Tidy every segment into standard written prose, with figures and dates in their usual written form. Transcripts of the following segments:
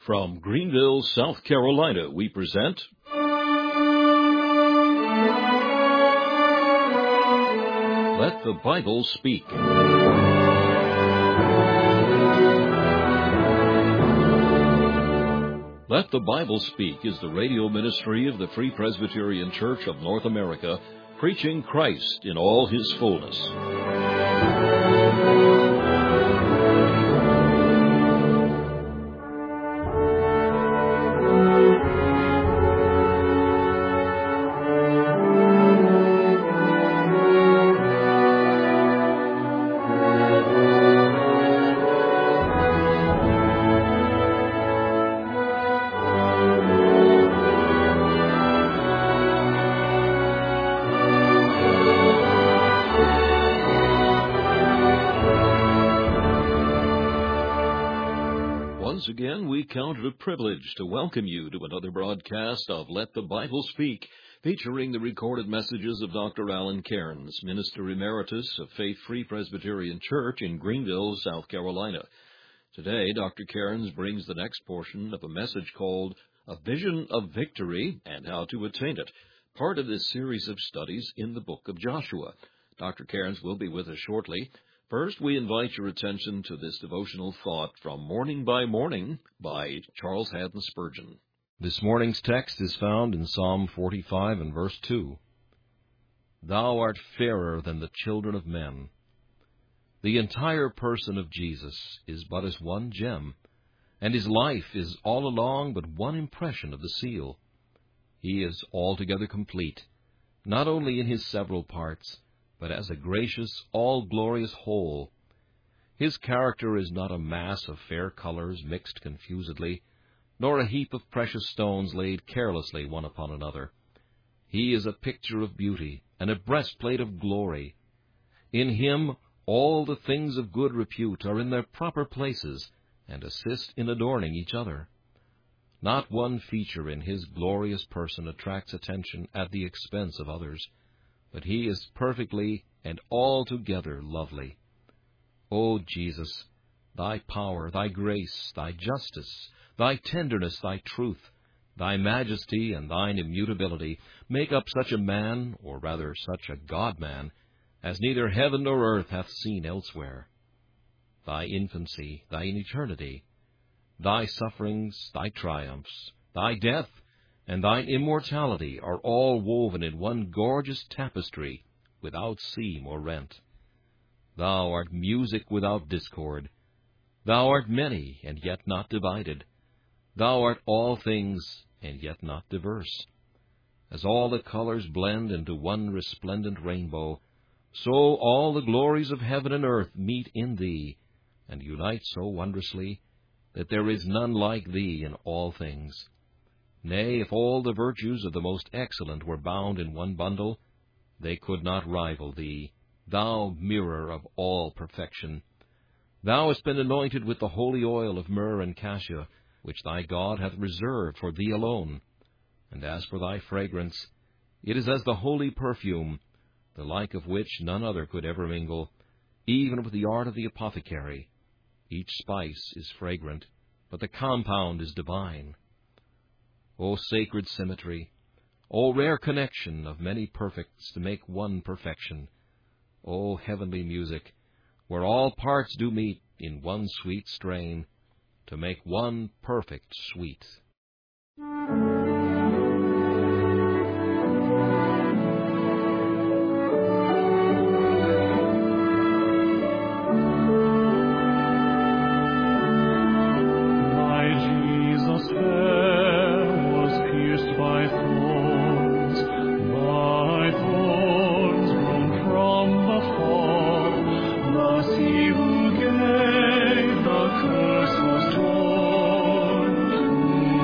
From Greenville, South Carolina, we present Let the Bible Speak. Let the Bible Speak is the radio ministry of the Free Presbyterian Church of North America, preaching Christ in all His fullness. Once again, we count it a privilege to welcome you to another broadcast of Let the Bible Speak, featuring the recorded messages of Dr. Alan Cairns, Minister Emeritus of Faith Free Presbyterian Church in Greenville, South Carolina. Today, Dr. Cairns brings the next portion of a message called A Vision of Victory and How to Attain It, part of this series of studies in the book of Joshua. Dr. Cairns will be with us shortly. First, we invite your attention to this devotional thought from Morning by Morning by Charles Haddon Spurgeon. This morning's text is found in Psalm 45 and verse 2. Thou art fairer than the children of men. The entire person of Jesus is but as one gem, and his life is all along but one impression of the seal. He is altogether complete, not only in his several parts, but as a gracious, all-glorious whole. His character is not a mass of fair colors mixed confusedly, nor a heap of precious stones laid carelessly one upon another. He is a picture of beauty, and a breastplate of glory. In him all the things of good repute are in their proper places, and assist in adorning each other. Not one feature in his glorious person attracts attention at the expense of others, but he is perfectly and altogether lovely. O Jesus, thy power, thy grace, thy justice, thy tenderness, thy truth, thy majesty, and thine immutability make up such a man, or rather such a God-man, as neither heaven nor earth hath seen elsewhere. Thy infancy, thine eternity, thy sufferings, thy triumphs, thy death, and thine immortality are all woven in one gorgeous tapestry, without seam or rent. Thou art music without discord. Thou art many, and yet not divided. Thou art all things, and yet not diverse. As all the colors blend into one resplendent rainbow, so all the glories of heaven and earth meet in thee, and unite so wondrously, that there is none like thee in all things. Nay, if all the virtues of the most excellent were bound in one bundle, they could not rival thee, thou mirror of all perfection. Thou hast been anointed with the holy oil of myrrh and cassia, which thy God hath reserved for thee alone. And as for thy fragrance, it is as the holy perfume, the like of which none other could ever mingle, even with the art of the apothecary. Each spice is fragrant, but the compound is divine. O sacred symmetry, O rare connection of many perfects to make one perfection, O heavenly music, where all parts do meet in one sweet strain, to make one perfect sweet. He who gave the curse was torn.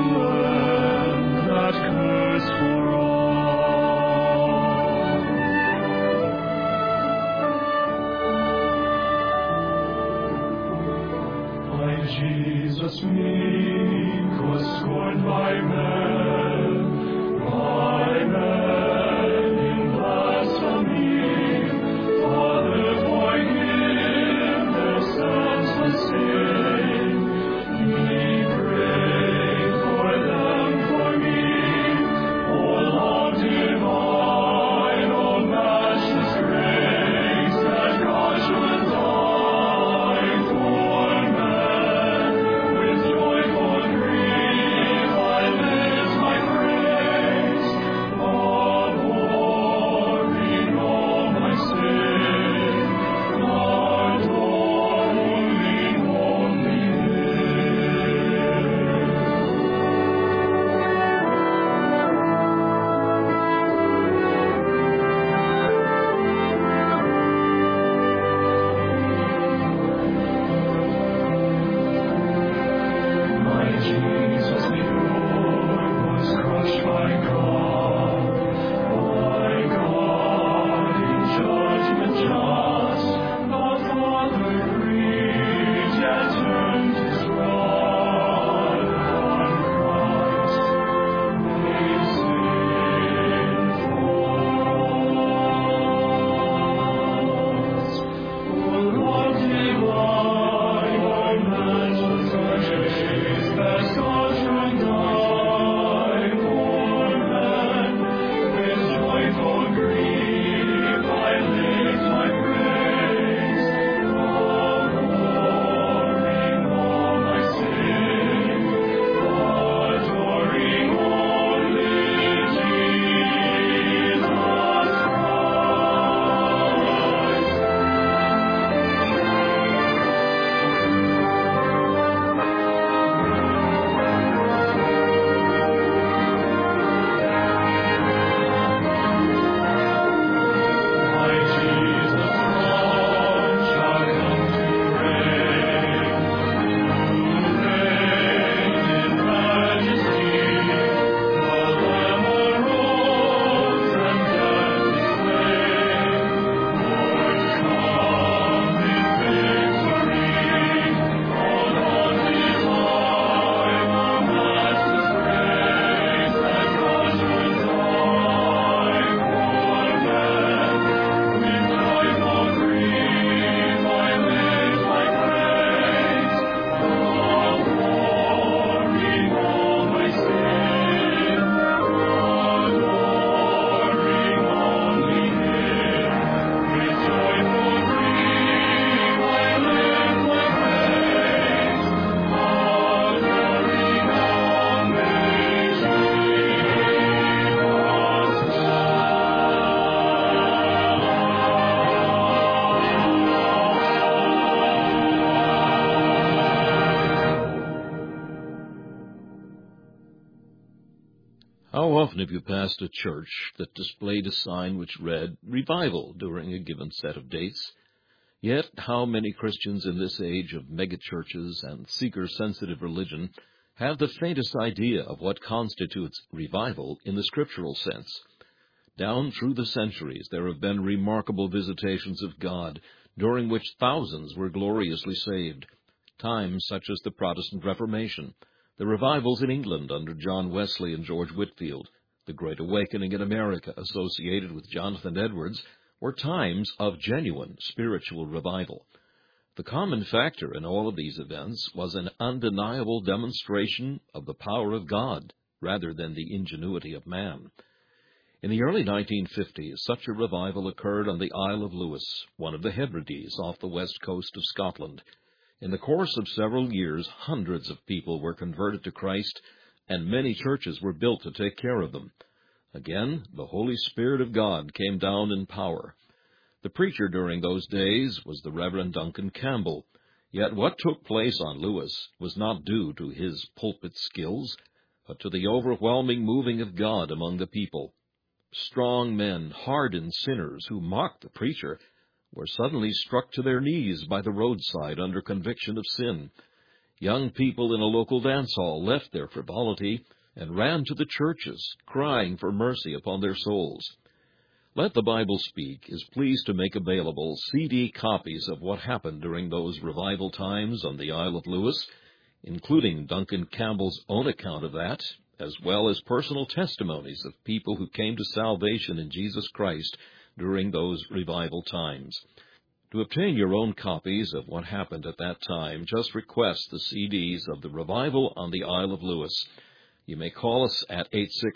How often have you passed a church that displayed a sign which read "Revival" during a given set of dates? Yet how many Christians in this age of megachurches and seeker-sensitive religion have the faintest idea of what constitutes revival in the scriptural sense? Down through the centuries there have been remarkable visitations of God, during which thousands were gloriously saved. Times such as the Protestant Reformation, the revivals in England under John Wesley and George Whitefield, the Great Awakening in America associated with Jonathan Edwards, were times of genuine spiritual revival. The common factor in all of these events was an undeniable demonstration of the power of God rather than the ingenuity of man. In the early 1950s, such a revival occurred on the Isle of Lewis, one of the Hebrides off the west coast of Scotland. In the course of several years, hundreds of people were converted to Christ, and many churches were built to take care of them. Again, the Holy Spirit of God came down in power. The preacher during those days was the Reverend Duncan Campbell. Yet what took place on Lewis was not due to his pulpit skills, but to the overwhelming moving of God among the people. Strong men, hardened sinners who mocked the preacher, were suddenly struck to their knees by the roadside under conviction of sin. Young people in a local dance hall left their frivolity and ran to the churches, crying for mercy upon their souls. Let the Bible Speak is pleased to make available CD copies of what happened during those revival times on the Isle of Lewis, including Duncan Campbell's own account of that, as well as personal testimonies of people who came to salvation in Jesus Christ during those revival times. To obtain your own copies of what happened at that time, just request the CDs of the Revival on the Isle of Lewis. You may call us at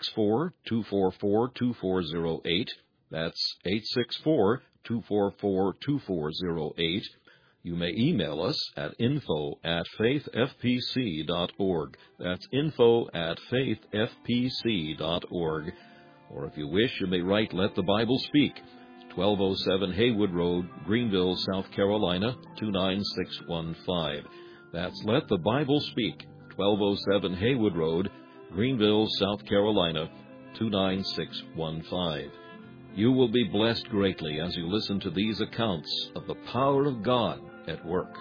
864-244-2408. That's 864-244-2408. You may email us at info@faithfpc.org. That's info@faithfpc.org. Or if you wish, you may write Let the Bible Speak, 1207 Haywood Road, Greenville, South Carolina, 29615. That's Let the Bible Speak, 1207 Haywood Road, Greenville, South Carolina, 29615. You will be blessed greatly as you listen to these accounts of the power of God at work.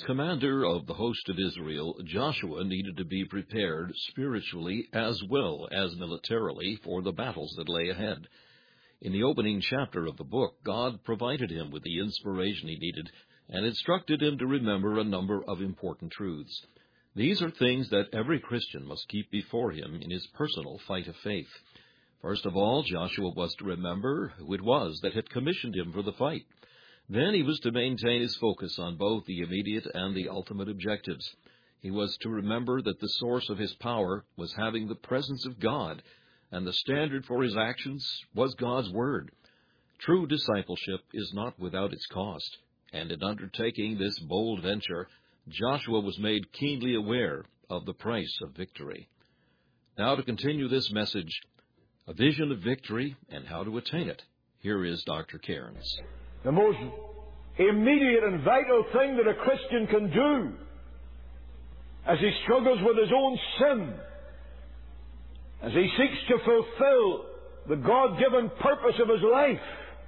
commander of the host of Israel, Joshua needed to be prepared spiritually as well as militarily for the battles that lay ahead. In the opening chapter of the book, God provided him with the inspiration he needed and instructed him to remember a number of important truths. These are things that every Christian must keep before him in his personal fight of faith. First of all, Joshua was to remember who it was that had commissioned him for the fight. Then he was to maintain his focus on both the immediate and the ultimate objectives. He was to remember that the source of his power was having the presence of God, and the standard for his actions was God's Word. True discipleship is not without its cost, and in undertaking this bold venture, Joshua was made keenly aware of the price of victory. Now to continue this message, a vision of victory and how to attain it, here is Dr. Cairns. The most immediate and vital thing that a Christian can do as he struggles with his own sin, as he seeks to fulfill the God-given purpose of his life,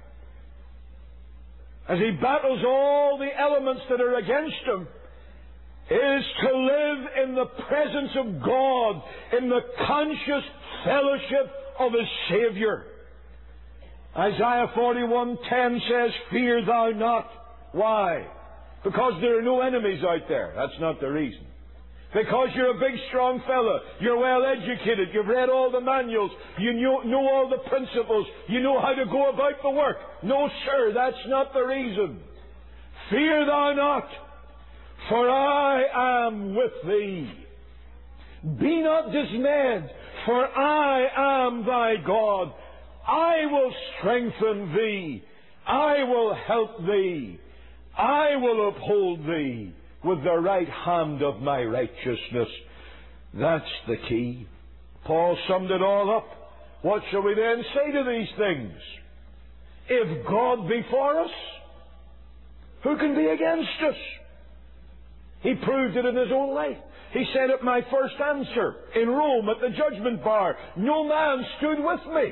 as he battles all the elements that are against him, is to live in the presence of God, in the conscious fellowship of his Savior. Isaiah 41:10 says, "Fear thou not." Why? Because there are no enemies out there. That's not the reason. Because you're a big, strong fella. You're well educated. You've read all the manuals. You know all the principles. You know how to go about the work. No, sir, that's not the reason. Fear thou not, for I am with thee. Be not dismayed, for I am thy God. I will strengthen thee. I will help thee. I will uphold thee with the right hand of my righteousness. That's the key. Paul summed it all up. What shall we then say to these things? If God be for us, who can be against us? He proved it in his own life. He said at my first answer in Rome at the judgment bar, no man stood with me.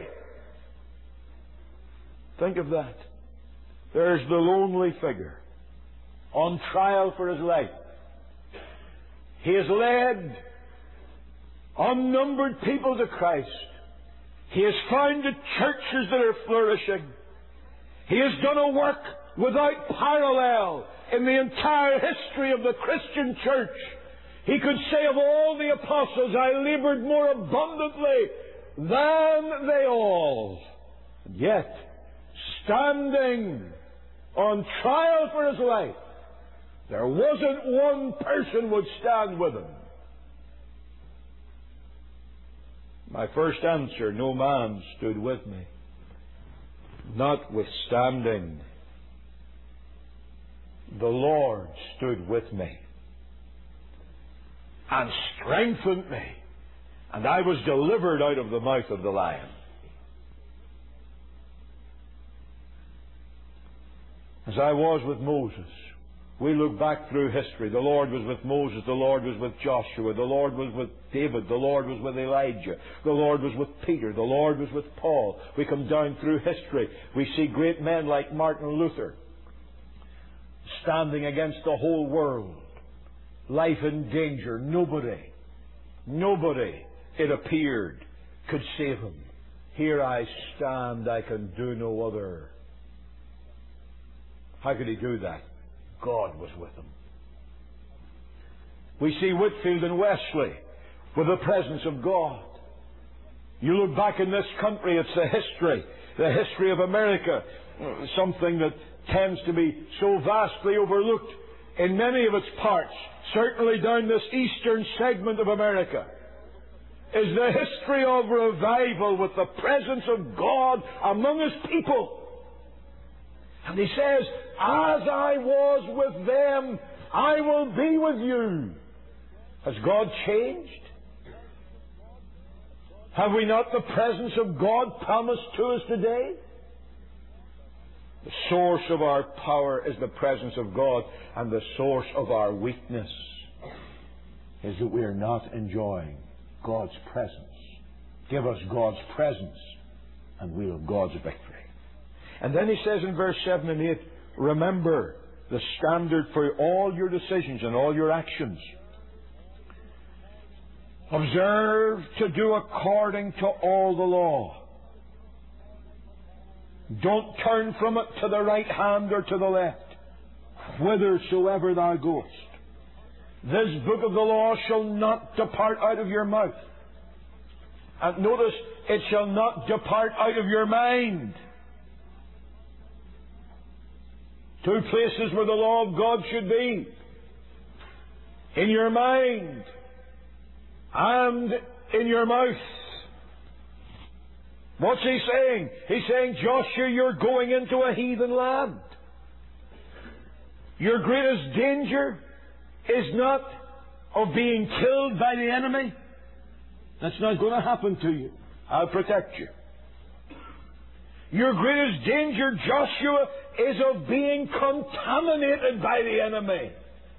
Think of that. There's the lonely figure on trial for his life. He has led unnumbered people to Christ. He has founded churches that are flourishing. He has done a work without parallel in the entire history of the Christian church. He could say of all the apostles, I labored more abundantly than they all. And yet, standing on trial for his life, there wasn't one person would stand with him. My first answer, no man stood with me. Notwithstanding, the Lord stood with me and strengthened me, and I was delivered out of the mouth of the lion. As I was with Moses, we look back through history. The Lord was with Moses. The Lord was with Joshua. The Lord was with David. The Lord was with Elijah. The Lord was with Peter. The Lord was with Paul. We come down through history. We see great men like Martin Luther standing against the whole world. Life in danger. Nobody, it appeared, could save him. Here I stand. I can do no other. How could he do that? God was with him. We see Whitefield and Wesley with the presence of God. You look back in this country, it's the history of America, something that tends to be so vastly overlooked in many of its parts, certainly down this eastern segment of America, is the history of revival with the presence of God among His people. And He says, as I was with them, I will be with you. Has God changed? Have we not the presence of God promised to us today? The source of our power is the presence of God, and the source of our weakness is that we are not enjoying God's presence. Give us God's presence, and we'll have God's victory. And then he says in verse 7 and 8, remember the standard for all your decisions and all your actions. Observe to do according to all the law. Don't turn from it to the right hand or to the left, whithersoever thou goest. This book of the law shall not depart out of your mouth. And notice, it shall not depart out of your mind. Two places where the law of God should be: in your mind and in your mouth. What's he saying? He's saying, Joshua, you're going into a heathen land. Your greatest danger is not of being killed by the enemy. That's not going to happen to you. I'll protect you. Your greatest danger, Joshua, is of being contaminated by the enemy.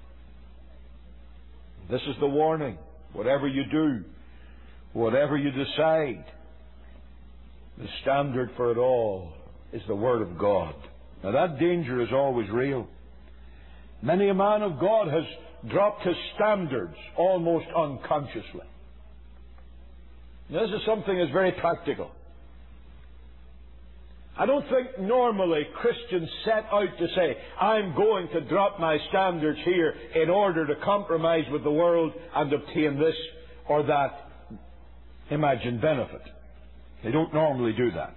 This is the warning. Whatever you do, whatever you decide, the standard for it all is the Word of God. Now that danger is always real. Many a man of God has dropped his standards almost unconsciously. Now, this is something that's very practical. I don't think normally Christians set out to say, I'm going to drop my standards here in order to compromise with the world and obtain this or that imagined benefit. They don't normally do that.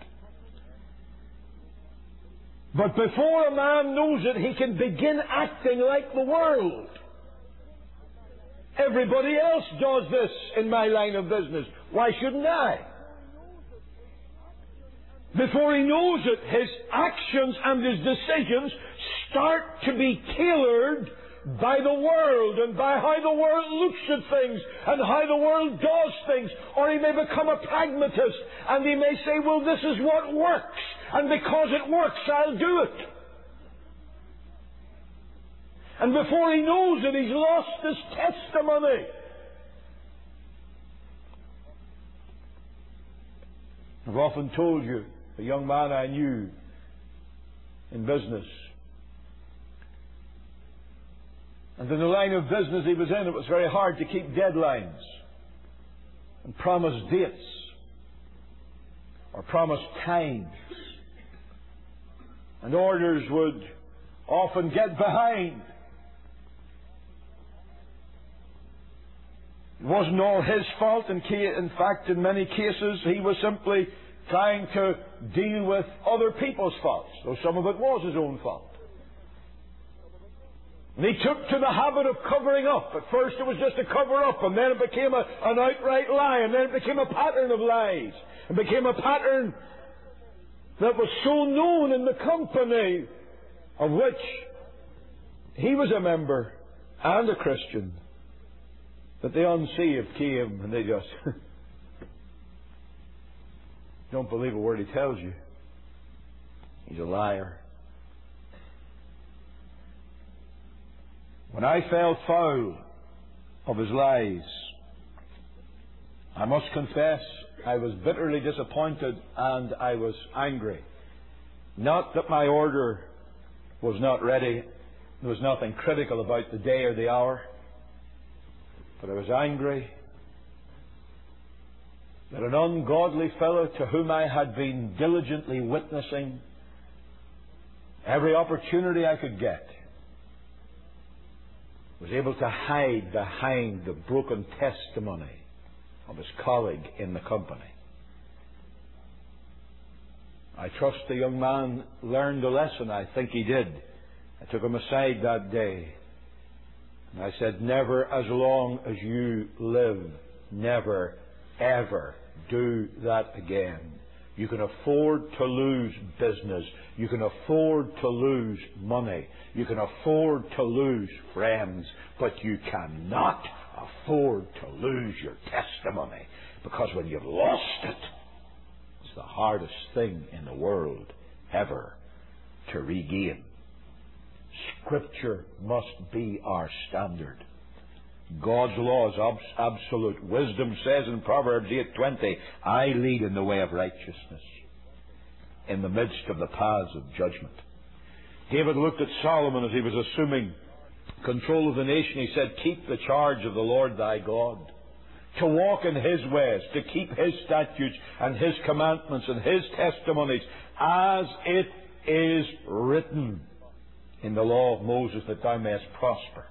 But before a man knows it, he can begin acting like the world. Everybody else does this in my line of business. Why shouldn't I? Before he knows it, his actions and his decisions start to be tailored by the world and by how the world looks at things and how the world does things. Or he may become a pragmatist and he may say, well, this is what works, and because it works, I'll do it. And before he knows it, he's lost his testimony. I've often told you, a young man I knew in business, and in the line of business he was in, it was very hard to keep deadlines and promise dates or promise times. And orders would often get behind. It wasn't all his fault. In fact, in many cases, he was simply trying to deal with other people's faults, though some of it was his own fault. And he took to the habit of covering up. At first it was just a cover-up, and then it became an outright lie, and then it became a pattern of lies. It became a pattern that was so known in the company of which he was a member and a Christian that the unsaved came and they just don't believe a word he tells you. He's a liar. When I fell foul of his lies, I must confess I was bitterly disappointed and I was angry. Not that my order was not ready. There was nothing critical about the day or the hour. But I was angry that an ungodly fellow to whom I had been diligently witnessing every opportunity I could get was able to hide behind the broken testimony of his colleague in the company. I trust the young man learned a lesson. I think he did. I took him aside that day and I said, never as long as you live, never, ever do that again. You can afford to lose business. You can afford to lose money. You can afford to lose friends. But you cannot afford to lose your testimony. Because when you've lost it, it's the hardest thing in the world ever to regain. Scripture must be our standard. God's law is absolute. Wisdom says in Proverbs 8:20, I lead in the way of righteousness, in the midst of the paths of judgment. David looked at Solomon as he was assuming control of the nation. He said, keep the charge of the Lord thy God, to walk in his ways, to keep his statutes and his commandments and his testimonies, as it is written in the law of Moses, that thou mayest prosper.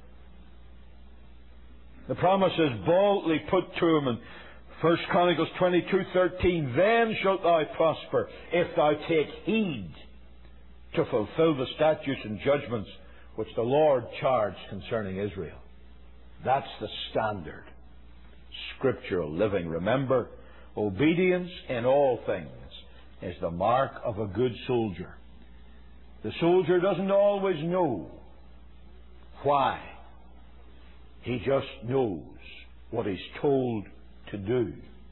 The promise is boldly put to him in 1 Chronicles 22:13, then shalt thou prosper, if thou take heed to fulfill the statutes and judgments which the Lord charged concerning Israel. That's the standard scriptural living. Remember, obedience in all things is the mark of a good soldier. The soldier doesn't always know why. He just knows what he's told to do.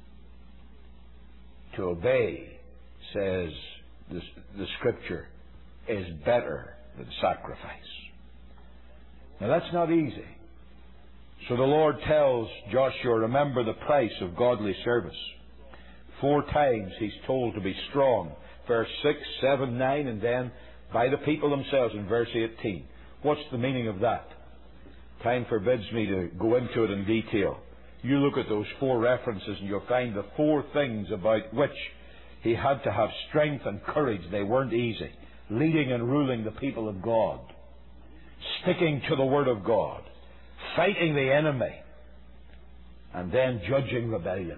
To obey, says the Scripture, is better than sacrifice. Now that's not easy. So the Lord tells Joshua, remember the price of godly service. 4 times he's told to be strong. Verse 6, 7, 9, and then by the people themselves in verse 18. What's the meaning of that? Time forbids me to go into it in detail. You look at those 4 references and you'll find the 4 things about which he had to have strength and courage. They weren't easy. Leading and ruling the people of God. Sticking to the Word of God. Fighting the enemy. And then judging rebellion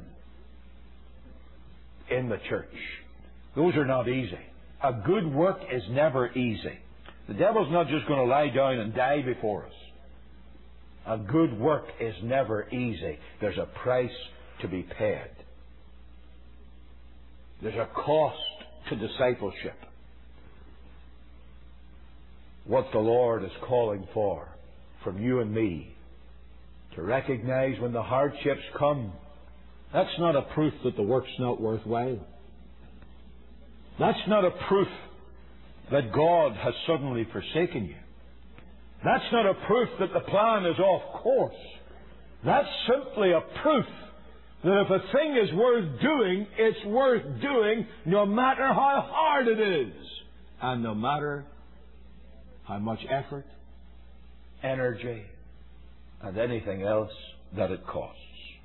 in the church. Those are not easy. A good work is never easy. The devil's not just going to lie down and die before us. A good work is never easy. There's a price to be paid. There's a cost to discipleship. What the Lord is calling for from you and me, to recognize when the hardships come, that's not a proof that the work's not worthwhile. That's not a proof that God has suddenly forsaken you. That's not a proof that the plan is off course. That's simply a proof that if a thing is worth doing, it's worth doing no matter how hard it is, and no matter how much effort, energy, and anything else that it costs.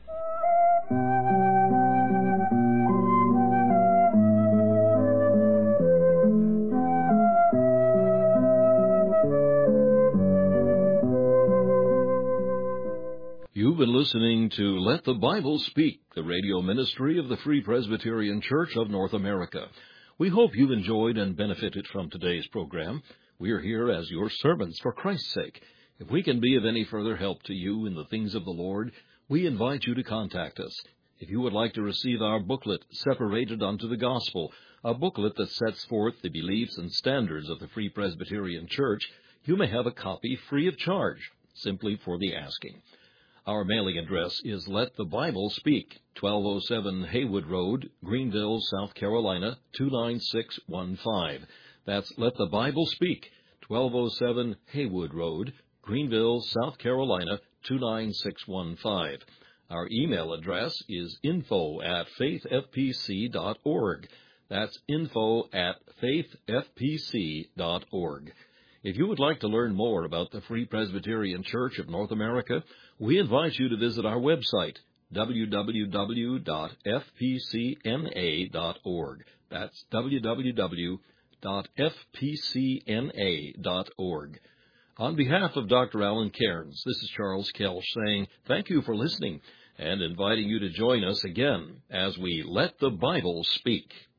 You've been listening to Let the Bible Speak, the radio ministry of the Free Presbyterian Church of North America. We hope you've enjoyed and benefited from today's program. We are here as your servants for Christ's sake. If we can be of any further help to you in the things of the Lord, we invite you to contact us. If you would like to receive our booklet, Separated unto the Gospel, a booklet that sets forth the beliefs and standards of the Free Presbyterian Church, you may have a copy free of charge, simply for the asking. Our mailing address is Let the Bible Speak, 1207 Haywood Road, Greenville, South Carolina, 29615. That's Let the Bible Speak, 1207 Haywood Road, Greenville, South Carolina, 29615. Our email address is info@faithfpc.org. That's info@faithfpc.org. If you would like to learn more about the Free Presbyterian Church of North America, we invite you to visit our website, www.fpcna.org. That's www.fpcna.org. On behalf of Dr. Alan Cairns, this is Charles Kelch saying thank you for listening and inviting you to join us again as we Let the Bible Speak.